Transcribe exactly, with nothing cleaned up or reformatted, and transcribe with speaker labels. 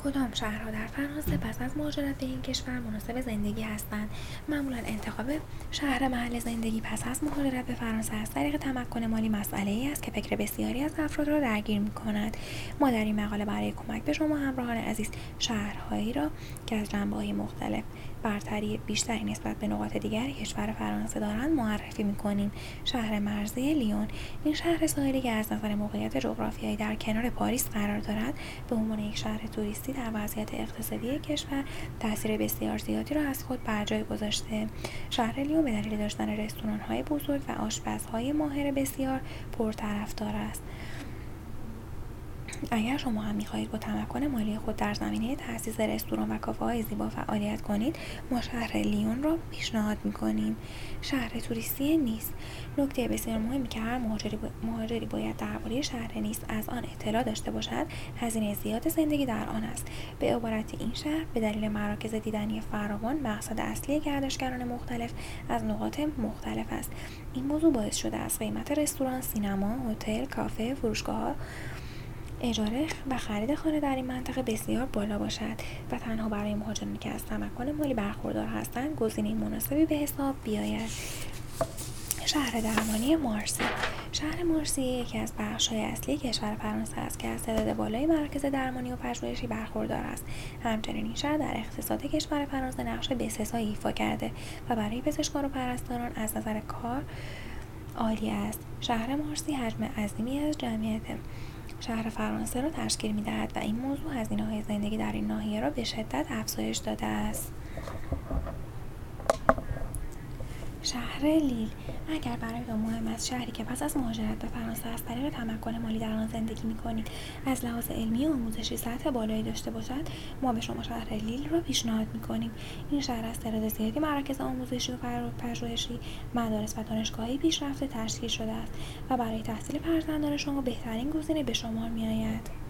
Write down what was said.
Speaker 1: کدام شهرها در فرانسه پس از مهاجرت به این کشور مناسب زندگی هستند؟ معمولا انتخاب شهر محل زندگی پس از مهاجرت به فرانسه از طریق تمکن مالی مسئله‌ای است که فکر بسیاری از افراد را درگیر می‌کند. ما در این مقاله برای کمک به شما همراهان عزیز شهرهایی را که از جنبه‌های مختلف برتری بیشتری نسبت به نقاط دیگر کشور فرانسه دارند معرفی می‌کنیم. شهر مرزی لیون، این شهر ساحلی که از نظر موقعیت جغرافیایی در کنار پاریس قرار دارد، به عنوان یک شهر توریستی در وضعیت اقتصادی کشور تاثیر بسیار زیادی را از خود بر جای گذاشته. شهر لیون به دلیل داشتن رستوران‌های بزرگ و آشپزهای ماهر بسیار پرطرفدار است. اگر شما هم می‌خواهید با تمکن مالی خود در زمینه تأسیس رستوران و کافه‌های زیبا فعالیت کنید، ما شهر لیون را پیشنهاد می‌کنیم. شهر توریستی نیس، نکته بسیار مهمی که هر مهاجری, مهاجری باید درباره شهر نیس از آن اطلاع داشته باشد، هزینه زیاد زندگی در آن است. به عبارتی این شهر به دلیل مراکز دیدنی فراوان مقصد اصلی گردشگران مختلف از نقاط مختلف است. این موضوع باعث شده از قیمت رستوران، سینما، هتل، کافه، فروشگاه‌ها، اجاره و خرید خانه در این منطقه بسیار بالا باشد و تنها برای مهاجرانی که از تمکن مالی برخوردار هستند گزینه مناسبی به حساب بیاید. شهر درمانی مارسی، شهر مارسی یکی از بخش‌های اصلی کشور فرانسه است که از تعداد بالای مراکز درمانی و پژوهشی برخوردار است. همچنین این شهر در اقتصاد کشور فرانسه نقش بسزایی ایفا کرده و برای پزشکان و پرستاران از نظر کار عالی است. شهر مارسی حجم عظیمی از جمعیت شهر فرانسه را تشکیل می‌دهد و این موضوع هزینه‌های زندگی در این ناحیه را به شدت افزایش داده است. شهر لیل، اگر برایتان مهم است شهری که پس از مهاجرت به فرانسه از طریق تمکن مالی در آن زندگی می‌کنید از لحاظ علمی و آموزشی سطح بالایی داشته باشد، ما به شما شهر لیل را پیشنهاد می‌کنیم. این شهر از تعداد زیادی مراکز آموزشی و پژوهشی، مدارس و دانشگاه‌های پیشرفته تشکیل شده است و برای تحصیل فرزندان شما بهترین گزینه به شمار می‌آید.